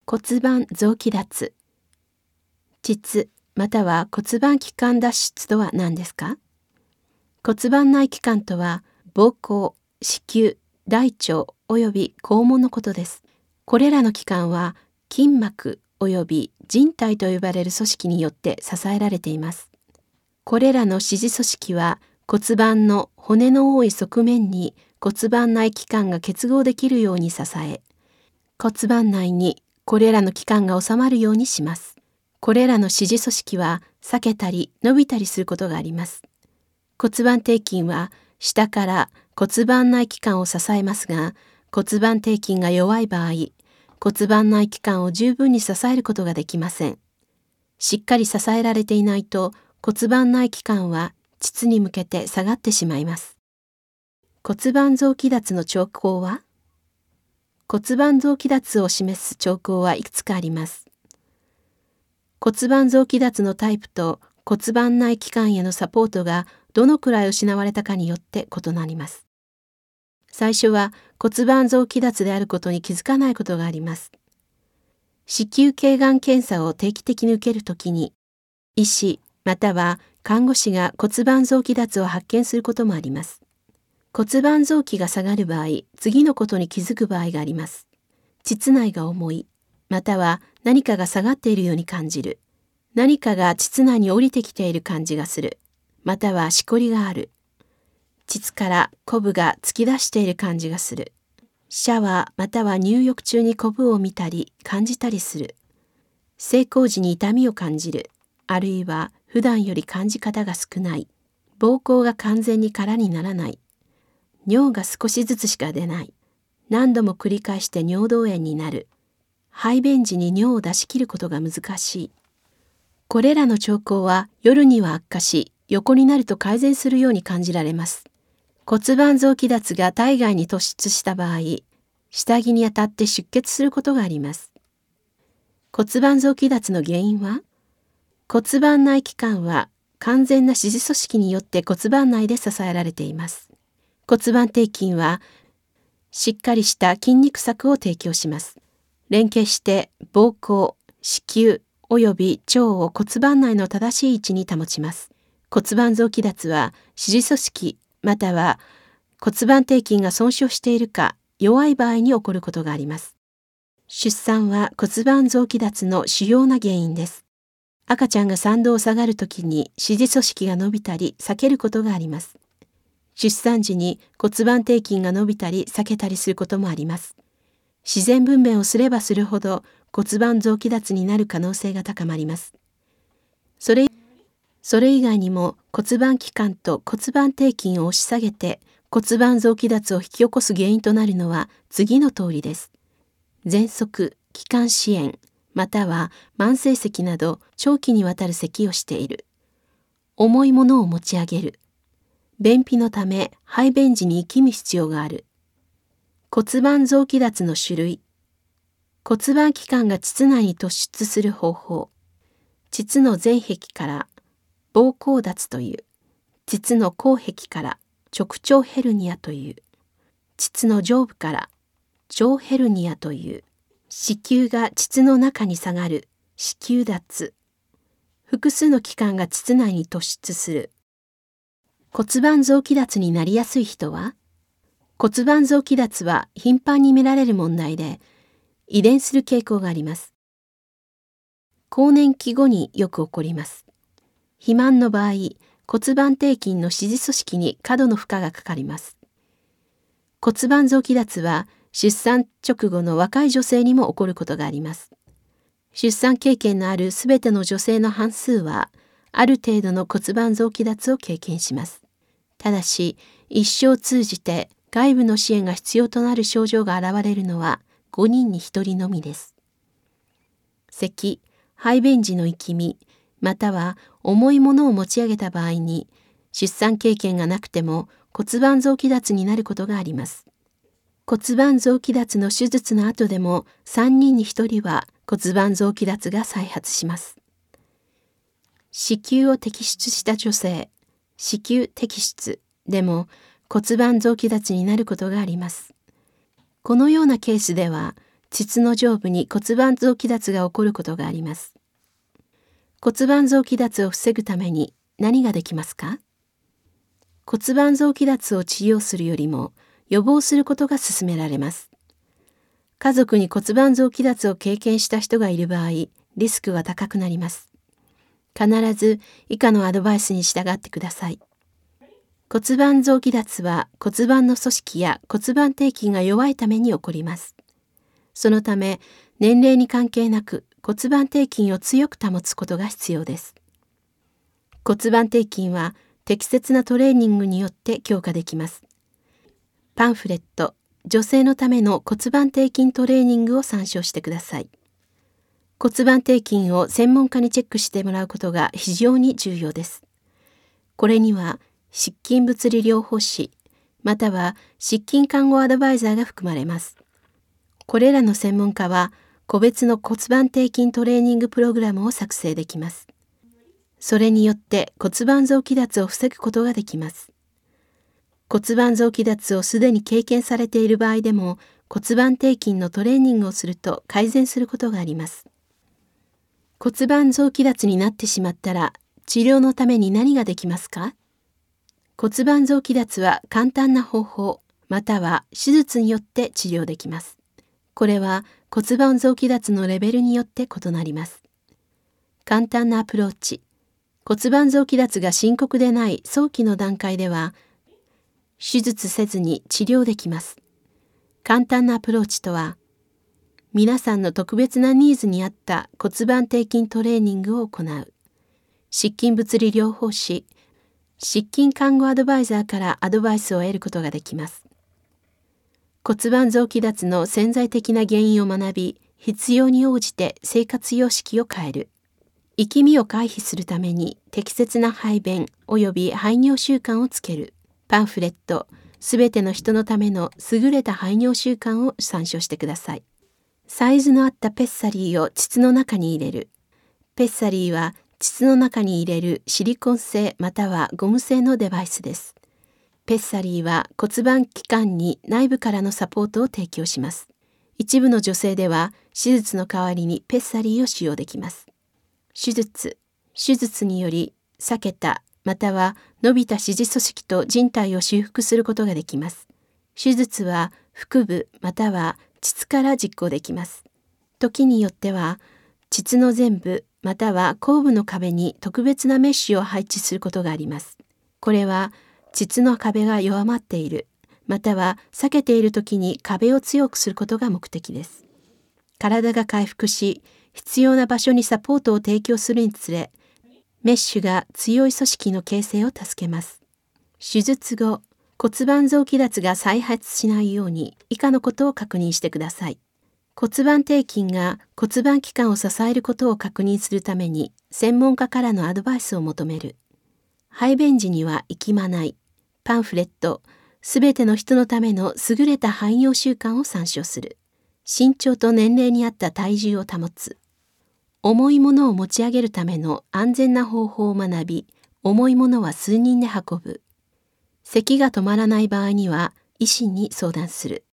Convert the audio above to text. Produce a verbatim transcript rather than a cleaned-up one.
骨盤臓器脱。膣または骨盤器官脱出とは何ですか？骨盤内器官とは膀胱、子宮、大腸および肛門のことです。これらの器官は筋膜および靭帯と呼ばれる組織によって支えられています。これらの支持組織は骨盤の骨の多い側面に骨盤内器官が結合できるように支え、骨盤内にこれらの器官が収まるようにします。これらの支持組織は裂けたり伸びたりすることがあります。骨盤底筋は下から骨盤内器官を支えますが、骨盤底筋が弱い場合、骨盤内器官を十分に支えることができません。しっかり支えられていないと骨盤内器官は膣に向けて下がってしまいます。骨盤臓器脱の兆候は？骨盤臓器脱を示す兆候はいくつかあります。骨盤臓器脱のタイプと骨盤内器官へのサポートがどのくらい失われたかによって異なります。最初は骨盤臓器脱であることに気づかないことがあります。子宮頸がん検査を定期的に受けるときに、医師または看護師が骨盤臓器脱を発見することもあります。骨盤臓器が下がる場合、次のことに気づく場合があります。膣内が重い、または何かが下がっているように感じる。何かが膣内に降りてきている感じがする。またはしこりがある。膣からコブが突き出している感じがする。シャワーまたは入浴中にコブを見たり感じたりする。性交時に痛みを感じる。あるいは普段より感じ方が少ない。膀胱が完全に空にならない。尿が少しずつしか出ない。何度も繰り返して尿道炎になる。排便時に尿を出し切ることが難しい。これらの兆候は夜には悪化し、横になると改善するように感じられます。骨盤臓器脱が体外に突出した場合、下着に当たって出血することがあります。骨盤臓器脱の原因は？骨盤内器官は完全な支持組織によって骨盤内で支えられています。骨盤底筋はしっかりした筋肉柵を提供します。連携して膀胱、子宮および腸を骨盤内の正しい位置に保ちます。骨盤臓器脱は支持組織または骨盤底筋が損傷しているか弱い場合に起こることがあります。出産は骨盤臓器脱の主要な原因です。赤ちゃんが産道を下がるときに支持組織が伸びたり裂けることがあります。出産時に骨盤底筋が伸びたり裂けたりすることもあります。自然分娩をすればするほど骨盤臓器脱になる可能性が高まります。それ、それ以外にも骨盤器官と骨盤底筋を押し下げて骨盤臓器脱を引き起こす原因となるのは次の通りです。喘息、気管支炎、または慢性咳など長期にわたる咳をしている。重いものを持ち上げる。便秘のため排便時に息む必要がある。骨盤臓器脱の種類。骨盤器官が膣内に突出する方法。膣の前壁から膀胱脱という。膣の後壁から直腸ヘルニアという。膣の上部から上ヘルニアという。子宮が膣の中に下がる子宮脱。複数の器官が膣内に突出する。骨盤臓器脱になりやすい人は？骨盤臓器脱は頻繁に見られる問題で、遺伝する傾向があります。更年期後によく起こります。肥満の場合、骨盤底筋の支持組織に過度の負荷がかかります。骨盤臓器脱は出産直後の若い女性にも起こることがあります。出産経験のあるすべての女性の半数は、ある程度の骨盤臓器脱を経験します。ただし、一生通じて外部の支援が必要となる症状が現れるのはごにんにひとりのみです。咳、排便時の息み、または重いものを持ち上げた場合に、出産経験がなくても骨盤臓器脱になることがあります。骨盤臓器脱の手術の後でもさんにんにひとりは骨盤臓器脱が再発します。子宮を摘出した女性、子宮摘出でも骨盤臓器脱になることがあります。このようなケースでは、 膣の上部に骨盤臓器脱が起こることがあります。骨盤臓器脱を防ぐために何ができますか？骨盤臓器脱を治療するよりも予防することが勧められます。家族に骨盤臓器脱を経験した人がいる場合、リスクが高くなります。必ず以下のアドバイスに従ってください。骨盤臓器脱は骨盤の組織や骨盤底筋が弱いために起こります。そのため、年齢に関係なく骨盤底筋を強く保つことが必要です。骨盤底筋は適切なトレーニングによって強化できます。パンフレット、女性のための骨盤底筋トレーニングを参照してください。骨盤底筋を専門家にチェックしてもらうことが非常に重要です。これには失筋物理療法士、または失筋看護アドバイザーが含まれます。これらの専門家は個別の骨盤底筋トレーニングプログラムを作成できます。それによって骨盤臓器脱を防ぐことができます。骨盤臓器脱をすでに経験されている場合でも骨盤底筋のトレーニングをすると改善することがあります。骨盤臓器脱になってしまったら治療のために何ができますか？骨盤臓器脱は簡単な方法または手術によって治療できます。これは骨盤臓器脱のレベルによって異なります。簡単なアプローチ。骨盤臓器脱が深刻でない早期の段階では手術せずに治療できます。簡単なアプローチとは、皆さんの特別なニーズに合った骨盤底筋トレーニングを行う。失筋物理療法士、失筋看護アドバイザーからアドバイスを得ることができます。骨盤臓器脱の潜在的な原因を学び、必要に応じて生活様式を変える。生き身を回避するために適切な排便及び排尿習慣をつける。パンフレット、すべての人のための優れた排尿習慣を参照してください。サイズの合ったペッサリーを膣の中に入れる。ペッサリーは膣の中に入れるシリコン製またはゴム製のデバイスです。ペッサリーは骨盤器官に内部からのサポートを提供します。一部の女性では手術の代わりにペッサリーを使用できます。手術、手術により避けたまたは伸びた支持組織と人体を修復することができます。手術は腹部または膣から実行できます。時によっては膣の前部または後部の壁に特別なメッシュを配置することがあります。これは膣の壁が弱まっているまたは避けている時に壁を強くすることが目的です。体が回復し必要な場所にサポートを提供するにつれメッシュが強い組織の形成を助けます。手術後、骨盤臓器脱が再発しないように以下のことを確認してください。骨盤底筋が骨盤器官を支えることを確認するために専門家からのアドバイスを求める。排便時には息まない。パンフレット、すべての人のための優れた排尿習慣を参照する。身長と年齢に合った体重を保つ。重いものを持ち上げるための安全な方法を学び、重いものは数人で運ぶ。咳が止まらない場合には医師に相談する。